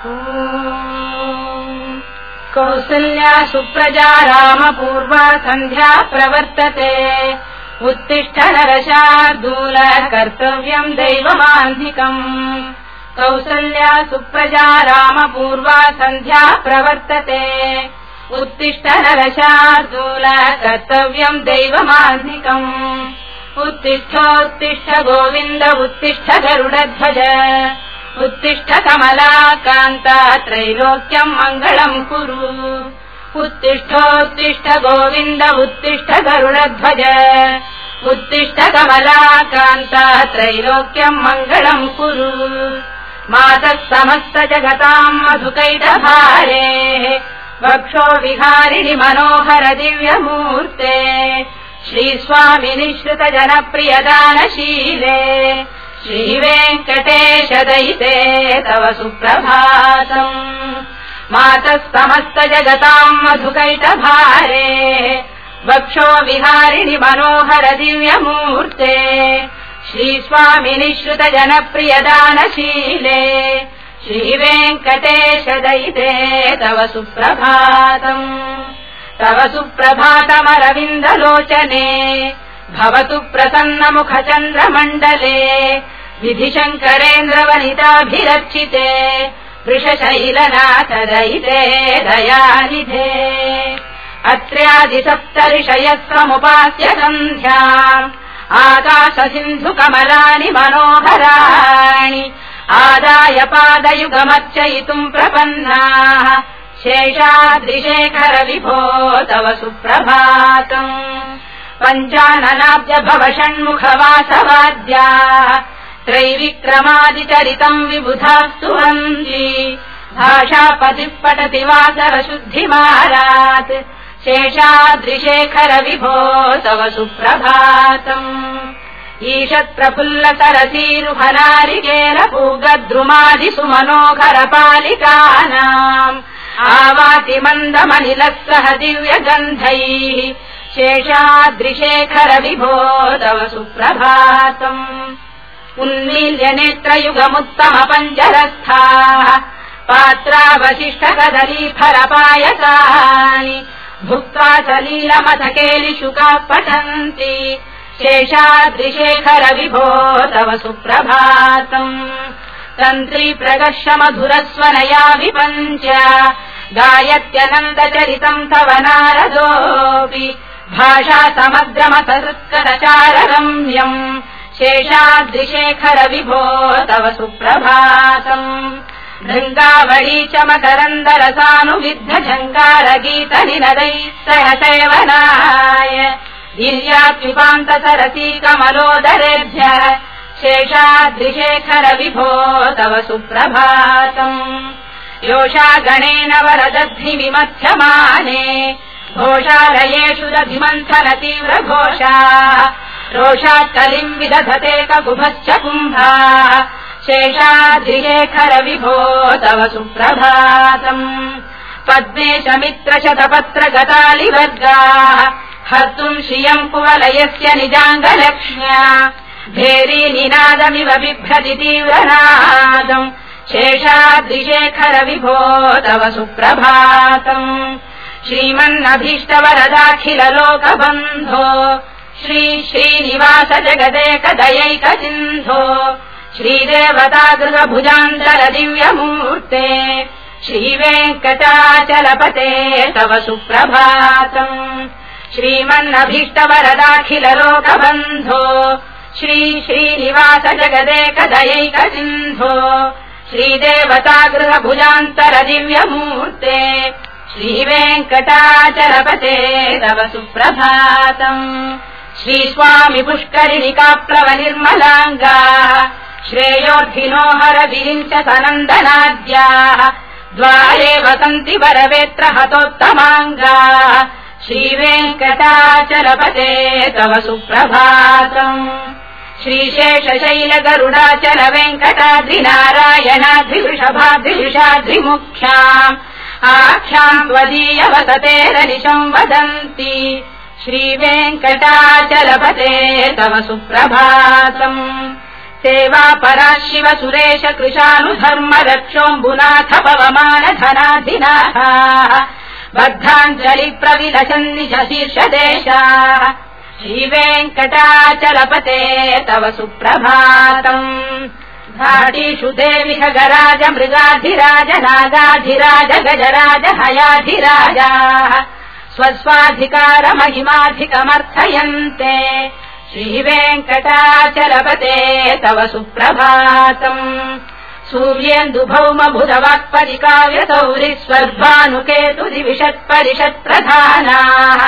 कौसल्या सुप्रजा रामपूर्वा सन्ध्या प्रवर्तते उत्तिष्ठ नरशार्दूल कर्तव्यम् दैवमान्धिकम् कौसल्या सुप्रजा रामपूर्वा सन्ध्या प्रवर्तते उत्तिष्ठ नरशार्दूल कर्तव्यम् दैवमान्धिकम् उत्तिष्ठोत्तिष्ठ गोविन्द उत्तिष्ठ गरुडध्वज उत्तिष्ठ कमलाकान्ता त्रैलोक्यम् मङ्गलम् कुरु उत्तिष्ठोत्तिष्ठ गोविन्द उत्तिष्ठ गरुडध्वज उत्तिष्ठ कमलाकान्ता त्रैलोक्यम् मङ्गलम् कुरु मातः समस्त जगताम् मधुकैटभारे वक्षो विहारिणि मनोहर दिव्यमूर्ते श्रीस्वामिनि श्रुत जनप्रियदानशीले श्रीवेङ्कटेश दयिते तव सुप्रभातम् मातः समस्त जगताम् मधुकैटभारे वक्षो विहारिणि मनोहर दिव्यमूर्ते श्रीस्वामिनि श्रुत जनप्रियदानशीले श्रीवेङ्कटेश दयिते तव सुप्रभातम् तव सुप्रभातमरविन्दलोचने भवतु प्रसन्नमुखचन्द्रमण्डले विधिशङ्करेन्द्रवनिताभिरर्चिते वृषशैलनाथ दयिते दयानिधे अत्र्यादिसप्तऋषयस्वमुपास्य सन्ध्या आकाशसिन्धुकमलानि मनोहराणि आदाय पादयुगमर्चयितुम् प्रपन्नाः शेषाद्रिशेखर विभो तव सुप्रभातम् पञ्चाननाब्ज भव षण्मुखवासवाद्याः त्रैविक्रमादिचरितम् विबुधास्तु वन्दी भाषापतिः पठति वासरशुद्धिमारात् शेषाद्रिशेखर विभो तव सुप्रभातम् ईषत्प्रफुल्ल सरसीरुहनारिकेल पूगद्रुमादिषु मनोहर पालिकानाम् आवाति मन्दमनिलः सह दिव्यगन्धैः शेषाद्रिशेखर विभो तव सुप्रभातम् उन्मील्य नेत्रयुगमुत्तम पञ्जरस्थाः पात्रावशिष्ट कदलीफलपायसानि भुक्त्वा सलीलमथकेलिशुकाः पठन्ति शेषाद्रिशेखर विभो तव सुप्रभातम् तन्त्री प्रगर्ष मधुरस्वनया विपञ्च गायत्यनन्दचरितम् तव नारदोऽपि भाषा समग्रमसत्करचाररम्यम् शेषाद्रिशेखर विभो तव सुप्रभातम् भृङ्गावळी च मकरन्दरसानुविद्ध झङ्कारगीतनिनदैः सह सेवनाय गिर्यात्युपान्त सरसी कमलोदरेभ्यः शेषाद्रिशेखर विभो तव सुप्रभातम् योषा गणेन वरदद्धिविमथ्यमाने घोषालयेषु दधिमन्थन तीव्र घोषाः रोषात् कलिम् विदधते ककुभश्च कुम्भाः शेषाद्रिशेखर विभो तव सुप्रभातम् पद्मेशमित्र शतपत्र गतालिवर्गाः हर्तुम् श्रियम् कुवलयस्य निजाङ्गलक्ष्म्या भेरी निनादमिव बिभ्रति तीव्रनादम् शेषाद्रिशेखर विभो तव सुप्रभातम् श्रीमन्नभीष्टवरदाखिल लोकबन्धो श्री श्रीनिवास जगदेकदयैक सिन्धो श्रीदेवतागृहभुजान्तल दिव्यमूर्ते श्रीवेङ्कटाचलपते तव सुप्रभातम् श्रीमन्नभीष्टवरदाखिल लोकबन्धो श्री श्रीनिवास जगदेकदयैक सिन्धो श्रीदेवतागृहभुजान्तर दिव्यमूर्ते श्रीवेङ्कटाचलपते तव सुप्रभातम् श्रीस्वामि पुष्करिणिकाप्लव निर्मलाङ्गाः श्रेयोर्धिनो हरविरिञ्च सनन्दनाद्याः द्वारे वसन्ति वरवेत्र हतोत्तमाङ्गाः श्रीवेङ्कटाचलपते तव सुप्रभातम् श्रीशेषशैल गरुडाचल वेङ्कटाद्रिनारायणाद्रिवृषभाद्रिवृषाद्रिमुख्याम् आख्याम् त्वदीय वसतेरनिशम् वदन्ति श्रीवेङ्कटाचलपते तव सुप्रभातम् सेवा परा शिव सुरेश कृशानुधर्म रक्षोऽम्बुनाथ पवमान धनाधिनाः बद्धाञ्जलि प्रविलसन्नि च शीर्षदेशाः श्रीवेङ्कटाचलपते तव सुप्रभातम् घाटीषु देवि खगराज मृगाधिराज नागाधिराज गजराज हयाधिराजाः स्वस्वाधिकार महिमाधिकमर्थयन्ते श्रीवेङ्कटाचलपते तव सुप्रभातम् सूर्येन्दुभौम बुधवाक्परिकाव्यतौरि स्वर्भानुकेतु दिविषत्परिषत्प्रधानाः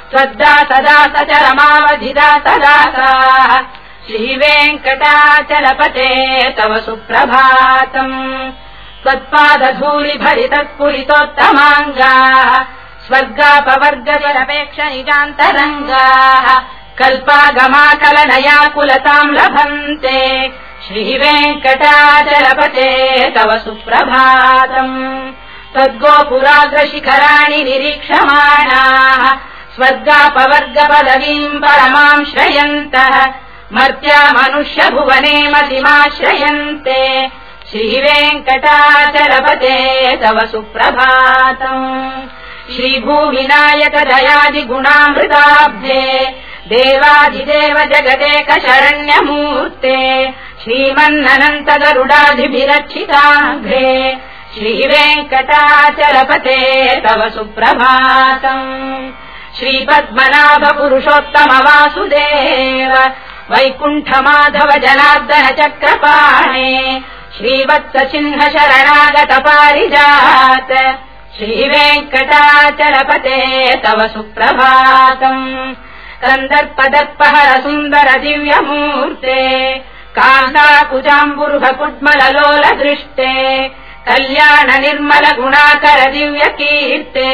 त्वद्दासदासचरमावधिदासदासाः श्रीवेङ्कटाचलपते तव सुप्रभातम् त्वत्पादधूलिभरितत्पुरितोत्तमाङ्गाः स्वर्गापवर्गजलपेक्ष निजान्तरङ्गाः कल्पागमाकलनयाकुलताम् लभन्ते श्रीवेङ्कटाचलपते तव सुप्रभातम् त्वद्गोपुराग्रशिखराणि निरीक्षमाणाः स्वर्गापवर्गपदवीम् परमाम् श्रयन्तः मर्त्या मनुष्य भुवने मतिमाश्रयन्ते श्रीवेङ्कटाचलपते तव सुप्रभातम् श्रीभूविनायक दयादिगुणामृताब्धे देवादिदेव जगदेक शरण्यमूर्ते श्रीमन्ननन्त गरुडादिभिरक्षिताघ्रे श्रीवेङ्कटाचलपते तव सुप्रभातम् श्रीपद्मनाभ पुरुषोत्तम वासुदेव वैकुण्ठ माधव जनार्दन चक्रपाणे श्रीवत्स चिह्न शरणागत पारिजात श्रीवेङ्कटाचलपते तव सुप्रभातम् कन्दर्पदत्पहर सुन्दर दिव्यमूर्ते कान्ताकुजाम्बुरुह कुड्मललोल दृष्टे कल्याण निर्मल गुणाकर दिव्यकीर्ते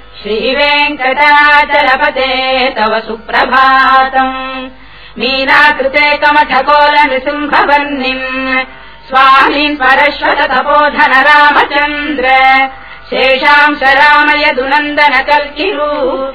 श्रीवेङ्कटाचलपते तव सुप्रभातम् मीनाकृते कमठकोल नृसिंहवर्णिम् स्वामीन् परश्वत तपोधन रामचन्द्र शेषांश रामय दुनन्दन कल्किरूप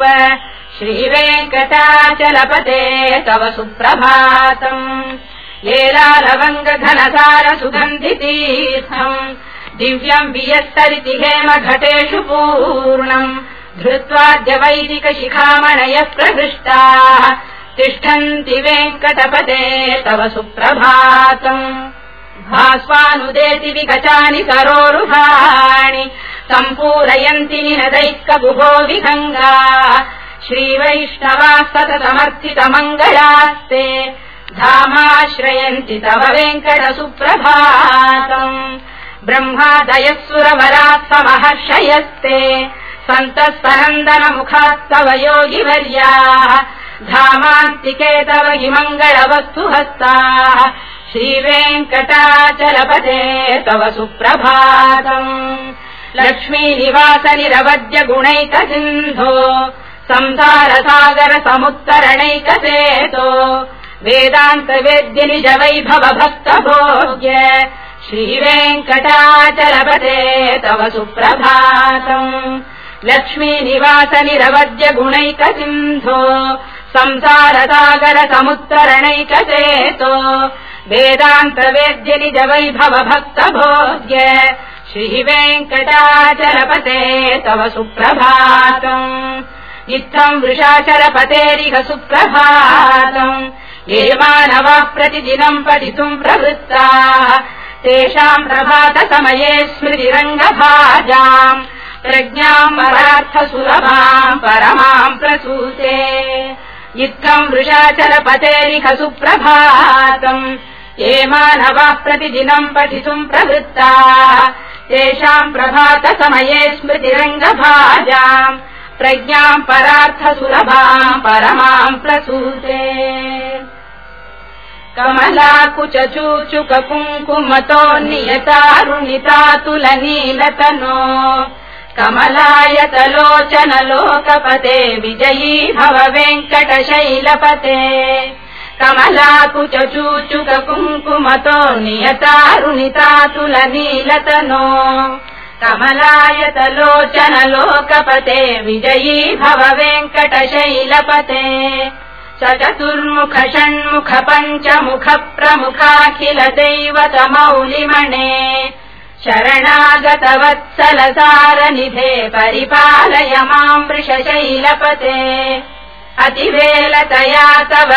श्रीवेङ्कटाचलपते तव सुप्रभातम् लीलालवङ्ग घनसार सुगन्धितीर्थम् दिव्यम् वियस्तरिति हेम घटेषु पूर्णम् धृत्वाद्य वैदिक शिखामणयः प्रहृष्टाः तिष्ठन्ति वेङ्कटपते तव सुप्रभातम् भास्वानुदेति विगचानि सरोरुहाणि सम्पूरयन्ति निनदैकगुभो विहङ्गाः श्रीवैष्णवाः सततमर्थितमङ्गलास्ते धामाश्रयन्ति तव वेङ्कट सुप्रभातम् ब्रह्मादयः सुरवराः समहर्षयस्ते सन्तः मुखास्तव योगिवर्याः धामान्तिके तव हि मङ्गलवस्तु हस्ताः श्रीवेङ्कटाचलपते तव सुप्रभातम् लक्ष्मीनिवास निरवद्य गुणैकसिन्धो संसारसागर समुत्तरणैकसेतो वेदान्त वेद्य निज वैभव भक्त भोग्य श्रीवेङ्कटाचलपते तव सुप्रभातम् लक्ष्मीनिवास निरवद्य गुणैकसिन्धो संसारसागर समुत्तरणैकसेतो वेदान्त वेद्य निज वैभव भक्त भोग्य श्रीवेङ्कटाचलपते तव सुप्रभातम् इत्थम् वृषाचलपतेरिह सुप्रभातम् ये मानवाः प्रतिदिनम् पठितुम् प्रवृत्ताः तेषाम् प्रभात समये स्मृतिरङ्गभाजाम् प्रज्ञाम् परार्थसुलभाम् परमाम् प्रसूते इत्थम् वृषाचलपतेरिह सुप्रभातम् ये मानवाः प्रतिदिनम् पठितुम् प्रवृत्ताः तेषाम् प्रभात समये स्मृतिरङ्गभाजाम् प्रज्ञाम् परार्थसुलभाम् परमाम् प्रसूते कमलाकुचूचुक कुङ्कुमतो नियतारुणितातुलनीलतनो कमलायतलोचन लोकपते विजयी भव वेङ्कटशैलपते कमलाकुचूचुक कुङ्कुमतो नियतारुणितातुलनीलतनो कमलायतलोचन लोकपते विजयी भव वेङ्कटशैलपते चतुर्मुख षण्मुख पञ्चमुख प्रमुखाखिल दैवतमौलिमणे शरणागत वत्सल सारनिधे परिपालय माम् वृषशैलपते अतिवेलतया तव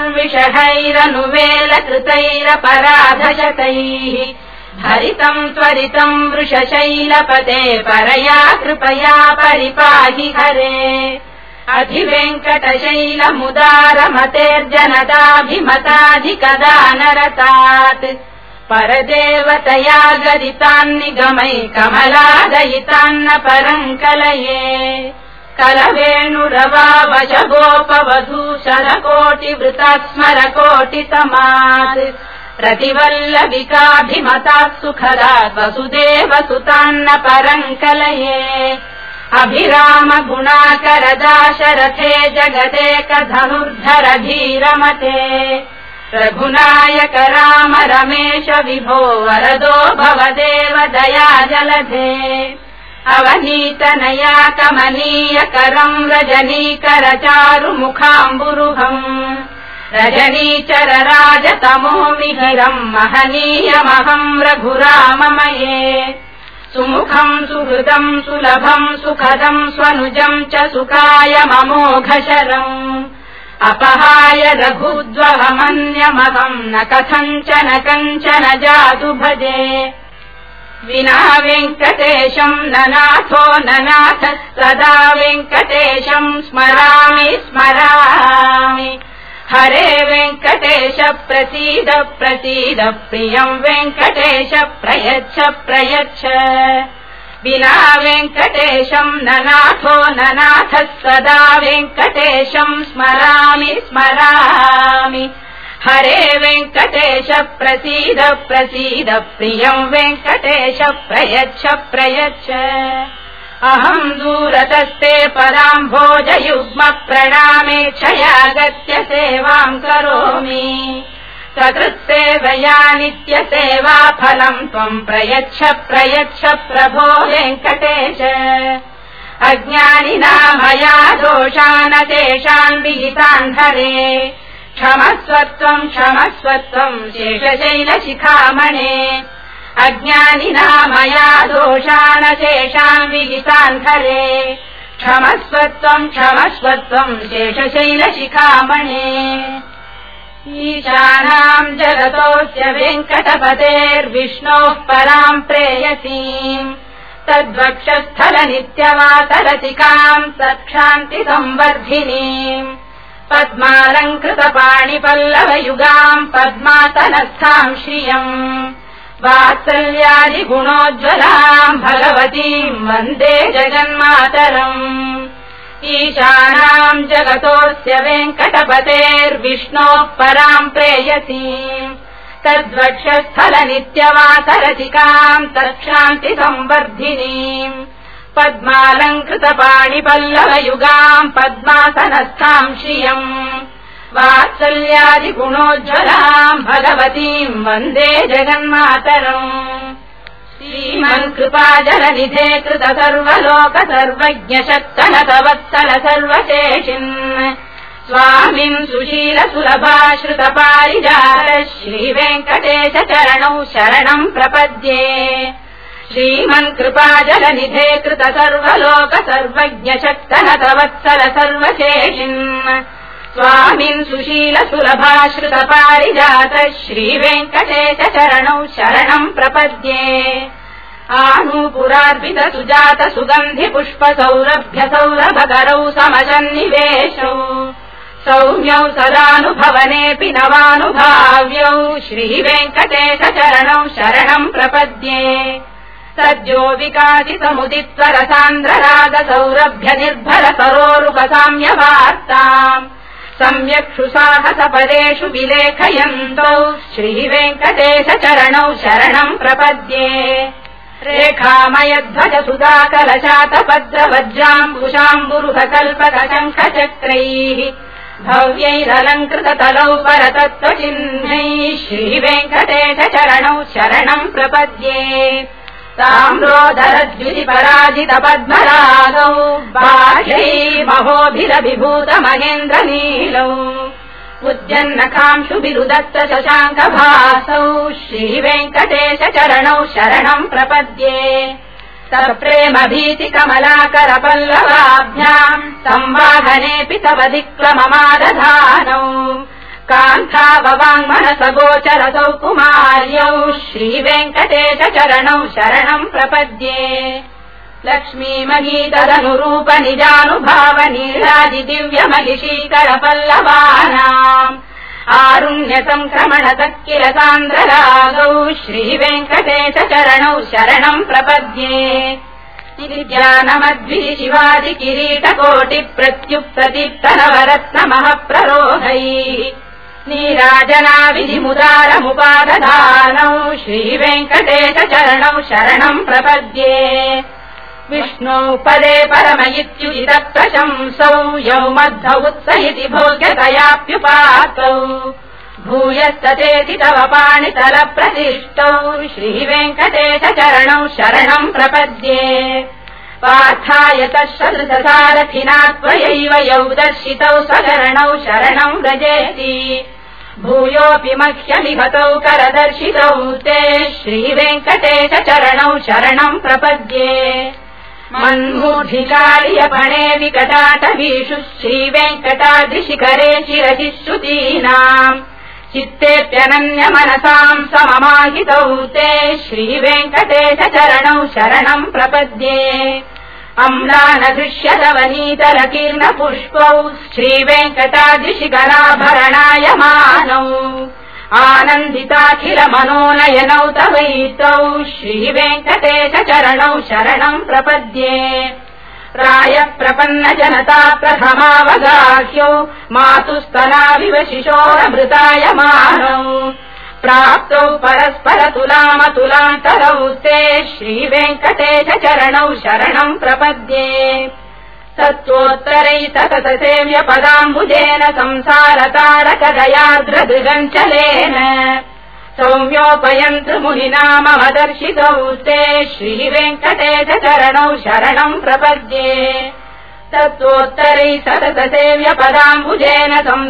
दुर्विषहैरनुवेलकृतैरपराधशतैः हरितम् त्वरितम् वृषशैलपते परया कृपया परिपाहि हरे अधिवेङ्कटशैलमुदारमतेर्जनताभिमताधिकदानरतात् परदेवतया गदितान्निगमै कमलादयितान्न परम् कलये कलवेणुरवावशगोपवधूशरकोटिवृतास्मरकोटितमात् प्रतिवल्लविकाभिमतात् सुखदात् वसुदेवसुतान्न परम् कलये अभिराम गुणाकरदाशरथे जगदेकधनुर्धर धीरमते रघुनायक राम रमेश विभो वरदो भवदेव दया जलधे अवनीतनया कमनीयकरम् रजनीकर चारुमुखाम्बुरुहम् रजनीचर राजतमो मिहिरम् महनीयमहम् रघुराममये सुमुखम् सुहृदम् सुलभम् सुखदम् स्वनुजम् च सुकायममोघशरम् अपहाय रघुद्वहमन्यमहम् न कथञ्चन कञ्चन जातु भजे विना वेङ्कटेशम् ननाथो ननाथ सदा वेङ्कटेशम् स्मरामि स्मरामि हरे वेङ्कटेश प्रसीद प्रसीद प्रियम् वेङ्कटेश प्रयच्छ प्रयच्छ विना वेङ्कटेशम् ननाथो ननाथ सदा वेङ्कटेशम् स्मरामि स्मरामि हरे वेङ्कटेश प्रसीद प्रसीद प्रियम् वेङ्कटेश प्रयच्छ प्रयच्छ अहम् दूरतस्ते पदाम्भोजयुग्म प्रणामेक्षयागत्य सेवाम् करोमि सकृत्सेवया नित्यसेवा फलम् त्वम् प्रयच्छ प्रयच्छ प्रभो वेङ्कटेश अज्ञानिना मया दोषान् तेषान् विहितान् हरे क्षमस्वत्वम् क्षमस्वत्वम् शेषशैलशिखामणे अज्ञानिना मया दोषान् शेषान् विहितान् हरे क्षमस्वत्वम् क्षमस्वत्वम् शेषशैलशिखामणे ईशानाम् जगतोऽस्य वेङ्कटपतेर्विष्णोः पराम् प्रेयसीम् तद्वक्षस्थल नित्यवातरतिकाम् सत्क्षान्ति संवर्धिनीम् पद्मालङ्कृतपाणिपल्लवयुगाम् पद्मासनस्थाम् श्रियम् वात्सल्यादिगुणोज्ज्वलाम् भगवतीम् वन्दे जगन्मातरम् ईशानाम् जगतोऽस्य वेङ्कटपतेर्विष्णोः पराम् प्रेयसीम् तद्वक्षस्थल नित्यवासरतिकाम् तत्क्षान्ति संवर्धिनीम् पद्मालङ्कृतपाणिपल्लवयुगाम् पद्मासनस्थाम् श्रियम् वात्सल्यादिगुणोज्ज्वलाम् भगवतीम् वन्दे जगन्मातरम् श्रीमन्कृपाजलनिधे कृत सर्वलोक सर्वज्ञ शक्तनतवत्सल सर्वशेषिन् स्वामिन् सुशील सुलभाश्रित पारिजात श्रीवेङ्कटेश चरणौ शरणम् प्रपद्ये श्रीमन्कृपाजलनिधे कृत सर्वलोक सर्वज्ञ शक्तनतवत्सल सर्वशेषिन् स्वामिन् सुशील सुलभाश्रित पारिजात श्रीवेङ्कटेश चरणौ शरणम् प्रपद्ये आनूपुरार्पित सुजात सुगन्धि पुष्प सौरभ्य सौरभकरौ समसन्निवेशौ सौम्यौ सदानुभवनेऽपि नवानुभाव्यौ श्रीवेङ्कटेश चरणौ शरणम् प्रपद्ये सद्यो विकासितमुदित्वरसान्द्रराग सौरभ्य निर्भर सरोरुपसाम्यवार्ताम् सम्यक्षु साहस पदेषु विलेखयन्तौ श्रीवेङ्कटेश चरणौ शरणम् प्रपद्ये रेखामयध्वज सुधाकलशातपद्रवज्राम्बुषाम्बुरुहकल्पकशङ्खचक्रैः भव्यैरलङ्कृततलौ परतत्त्वचिह्नैः श्रीवेङ्कटेश चरणौ शरणम् प्रपद्ये ताम्रोदरद्युतिपराजित पद्मरागौ बाह्यै महोभिरभिभूत महेन्द्रनीलौ उद्यन्नखांशुभिरुदत्त शशाङ्कभासौ श्रीवेङ्कटेश चरणौ शरणम् प्रपद्ये सप्रेम भीति कमलाकर पल्लवाभ्याम् संवाहनेऽपि तव दिक्क्रममादधानौ कान्थाववाङ्मनसगोचरसौ कुमार्यौ श्रीवेङ्कटेश चरणौ शरणम् प्रपद्ये लक्ष्मीमहीतदनुरूप निजानुभावनीलाजि दिव्यमहिषीकर पल्लवानाम् आरुण्य संक्रमण तक्किल सान्द्ररागौ श्रीवेङ्कटेश चरणौ शरणम् प्रपद्ये निज्ञानमद्भि शिवादि किरीटकोटि प्रत्युक्तदीप्त नवरत्न महप्ररोहैः नीराजना विधिमुदारमुपादधानौ श्रीवेङ्कटेश चरणौ शरणम् प्रपद्ये विष्णौ पदे परम इत्युदित प्रशंसौ यौ मध्व उत्सहिति भोग्यतयाप्युपातौ भूयस्ततेति तव पाणितल प्रतिष्ठौ श्रीवेङ्कटेश चरणौ शरणम् प्रपद्ये पार्थाय तत्सदृशसारथिना त्वयैव यौ दर्शितौ स्वचरणौ शरणम् व्रजेति भूयोऽपि मह्यमिहतौ करदर्शितौ ते श्रीवेङ्कटेश चरणौ शरणम् प्रपद्ये मन्मूढिकार्यपणे विकटाटवीषु श्रीवेङ्कटाद्रिशिखरे चिरजिश्रुतीनाम् चित्तेऽप्यनन्य मनसाम् सममाहितौ ते श्रीवेङ्कटेश चरणौ शरणम् प्रपद्ये अम्लानदृश्यतवनीतलकीर्ण पुष्पौ श्रीवेङ्कटाद्रिशिखराभरणायमानौ आनन्दिताखिल मनोनयनौ तवैतौ श्रीवेङ्कटेश चरणौ शरणम् प्रपद्ये प्रायः प्रपन्न जनता प्रथमावगाह्यौ मातुस्तनाविव शिशोरमृतायमानौ प्राप्तौ परस्पर तुलामतुलान्तरौ ते श्रीवेङ्कटेश चरणौ शरणम् प्रपद्ये तत्त्वोत्तरै सतत सेव्य पदाम्बुजेन संसारतारकदयार्द्रदृगञ्चलेन सौम्योपयन्तु मुनिना मम दर्शितौ ते श्रीवेङ्कटेश चरणौ शरणम् प्रपद्ये तत्त्वोत्तरै सतत सेव्य पदाम्बुजेन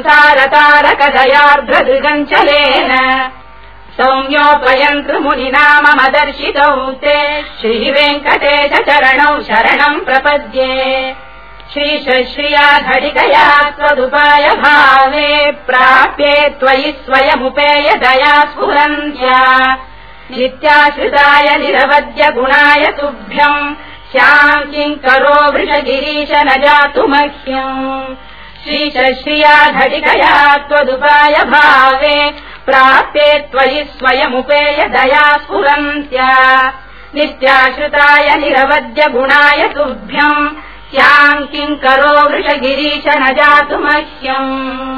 संसारतारकदयार्द्रदृगञ्चलेन सौम्योपयन्तु मुनिना मम दर्शितौ ते श्रीवेङ्कटेश चरणौ शरणम् प्रपद्ये श्रीश्रिया घटिकया त्वदुपाय भावे प्राप्ये त्वयि स्वयमुपेय दया स्फुरन्त्या नित्याश्रिताय निरवद्य गुणाय तुभ्यम् स्याम् किङ्करो वृषगिरीश न जातु मह्यम् श्रीश्रिया घटिकया त्वदुपाय भावे प्राप्ये त्वयि स्वयमुपेय दया स्फुरन्त्या नित्याश्रिताय निरवद्य गुणाय तुभ्यम् स्याम् किङ्करो वृषगिरीश न जातु मह्यम्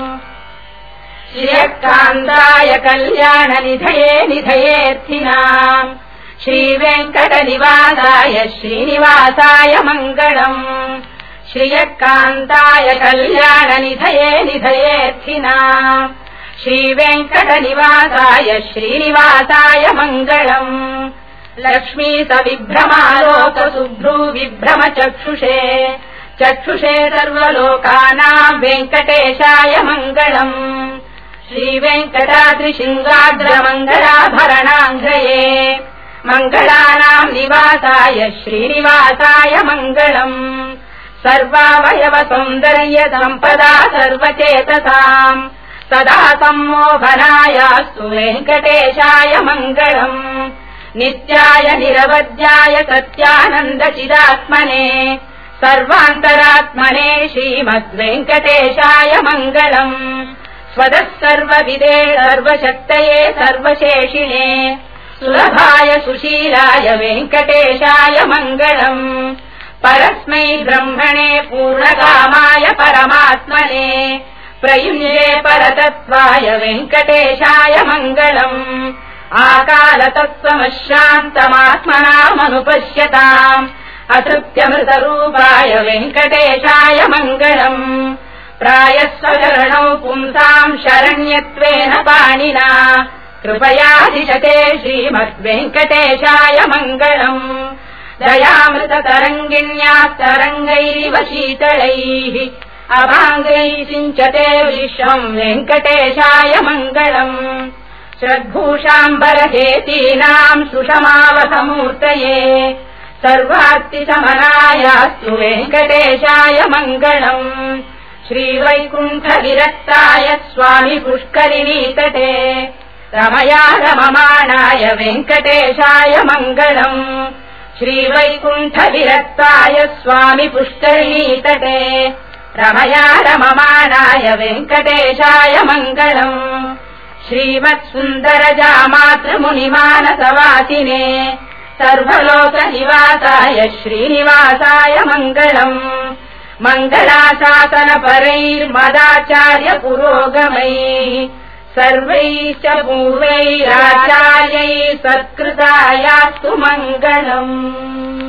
श्रियकान्ताय कल्याण निधये निधयेऽर्थिनाम् श्रीवेङ्कटनिवासाय श्रीनिवासाय मङ्गलम् श्रियकान्ताय कल्याण निधये निधयेऽर्थिनाम् श्रीवेङ्कटनिवासाय श्रीनिवासाय मङ्गलम् लक्ष्मी सविभ्रमालोक सुभ्रू विभ्रम चक्षुषे चक्षुषे सर्वलोकानाम् वेङ्कटेशाय मङ्गलम् श्रीवेङ्कटाद्रिशृङ्गाग्रमङ्गलाभरणाङ्घ्रये मङ्गलानाम् निवासाय श्रीनिवासाय मङ्गलम् सर्वावयव सौन्दर्य सम्पदा सर्वचेतसाम् सदा सम्मोहनायास्तु वेङ्कटेशाय मङ्गलम् नित्याय निरवध्याय सत्यानन्दचिदात्मने सर्वान्तरात्मने श्रीमद्वेङ्कटेशाय मङ्गलम् स्वतः सर्वविदे सर्वशक्तये सर्वशेषिणे सुलभाय सुशीलाय वेङ्कटेशाय मङ्गलम् परस्मै ब्रह्मणे पूर्णकामाय परमात्मने प्रयुञ्जे परतत्त्वाय वेङ्कटेशाय मङ्गलम् आकालतत्त्वमशान्तमात्मनामनुपश्यताम् अतृप्त्यमृतरूपाय वेङ्कटेशाय मङ्गलम् प्रायः स्वचरणौ पुंसाम् शरण्यत्वेन पाणिना कृपयाधिशते श्रीमद्वेङ्कटेशाय मङ्गलम् दयामृततरङ्गिण्यास्तरङ्गैरिव शीतलैः अभाङ्गैः सिञ्चते विश्वम् वेङ्कटेशाय मङ्गलम् श्रद्भूषाम्बरहेतीनाम् सुषमावसमूर्तये सर्वार्तिशमनायास्तु वेङ्कटेशाय मङ्गलम् श्रीवैकुण्ठविरक्ताय स्वामि पुष्करिणीतटे रमया रममाणाय वेङ्कटेशाय मङ्गलम् श्रीवैकुण्ठविरक्ताय स्वामि पुष्करिणीतटे रमया रममाणाय वेङ्कटेशाय मङ्गलम् श्रीमत्सुन्दरजामातृमुनिमानसवासिने सर्वलोकनिवासाय श्रीनिवासाय मङ्गलम् मङ्गलाशासनपरैर्मदाचार्य पुरोगमैः सर्वैश्च पूर्वैराचार्यैः सत्कृतायास्तु मङ्गलम्।